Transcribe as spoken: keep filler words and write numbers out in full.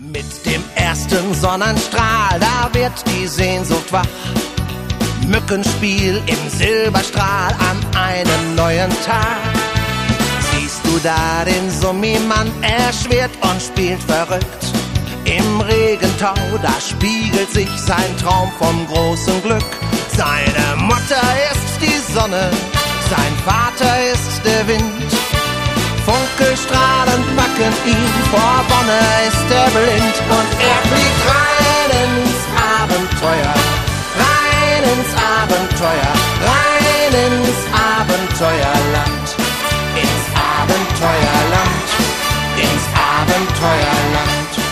Mit dem ersten Sonnenstrahl, da wird die Sehnsucht wach. Mückenspiel im Silberstrahl an einem neuen Tag. Siehst du da den Summimann, er schwirrt und spielt verrückt. Im Regentau, da spiegelt sich sein Traum vom großen Glück. Seine Mutter ist die Sonne, sein Vater ist der Wind. Funkelstrahlend packen ihn, vor Wonne ist er blind. Und er fliegt rein ins Abenteuer, rein ins Abenteuer, rein ins Abenteuerland. Ins Abenteuerland, ins Abenteuerland.